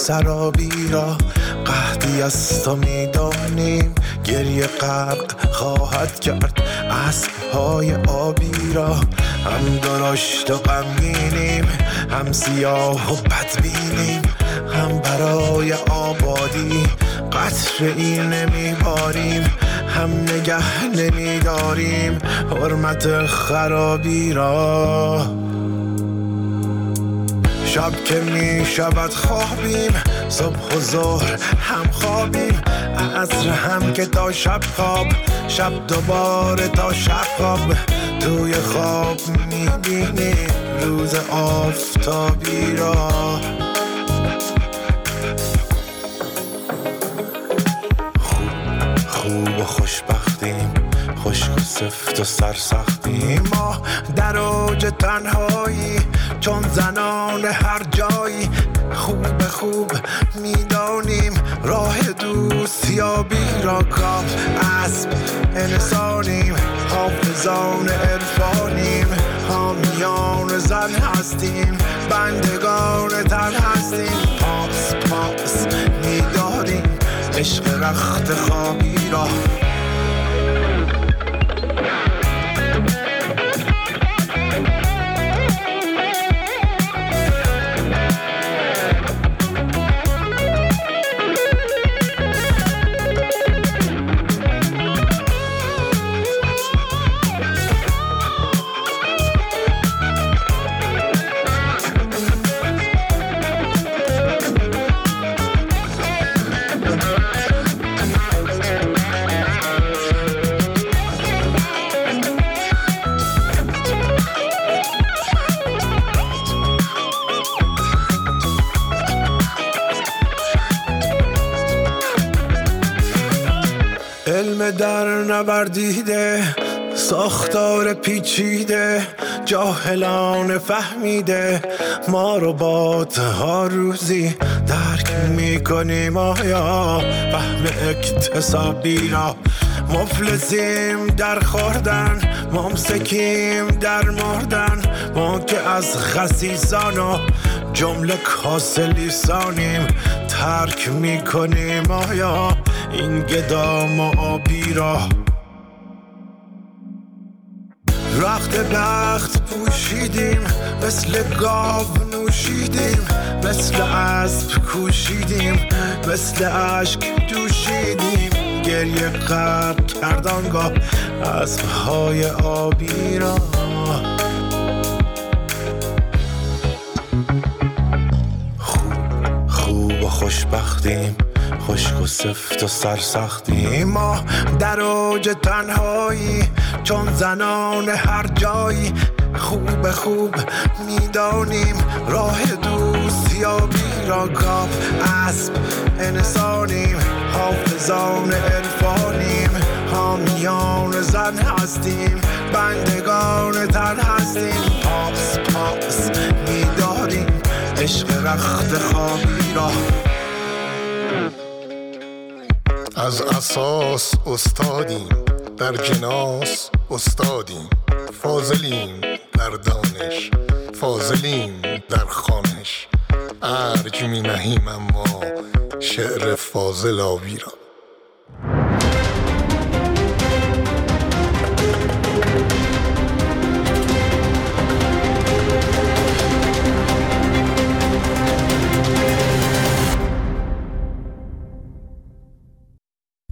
سرابی را قحطی از تو میدانیم، گریه غرق خواهد کرد اسب‌های آبی را. هم درشت و غمگینیم، هم سیاه و بدبینیم، هم برای آبادی قطره‌ای نمیباریم، هم نگه نمیداریم حرمت خرابی را. شب که می شود خوابیم، صبح و ظهر هم خوابیم، عصر هم که تا شب خواب، شب دوباره تا شب خواب. توی خواب می بینیم روز آفتابی را. خوب و خوشبختیم، خشک و سفت و سرسختیم، ما در اوج تنهایی چون زنان هر جایی. خوب میدانیم راه دوستیابی را. کاف اسب انسانیم، حافظان عرفانیم، حامیان زن هستیم، بندگان تن هستیم. پاس میداریم عشق رخت خوابی را. علم در نوردیده، ساختار پیچیده، جاهلان فهمیده، ما ربات ها روزی درک میکنیم آیا فهم اکتسابی را. مفلسیم در خوردن، ممسکیم در مردن، ما که از خسیسان و جمله کاسه لیسانیم، ترک میکنیم آیا این گدام و آبی را. رخت بخت پوشیدیم، مثل گاو نوشیدیم، مثل اسب کوشیدیم، مثل اشک جوشیدیم، گریه غرق کرد آنگاه اسب‌های آبی را. خوب و خوشبختیم، خشک و سفت و سرسختیم، ما در اوج تنهایی چون زنان هر جایی. خوب میدانیم راه دوستیابی را. کاف اسب انسانیم، حافظان عرفانیم، حامیان زن هستیم، بندگان تن هستیم. پاس میداریم عشق رخت خوابی را. از اساس استادیم، در جناس استادیم، فاضلیم در دانش، فاضلیم در خوانش، ارج می نهیم اما شعر فاضل آبی را.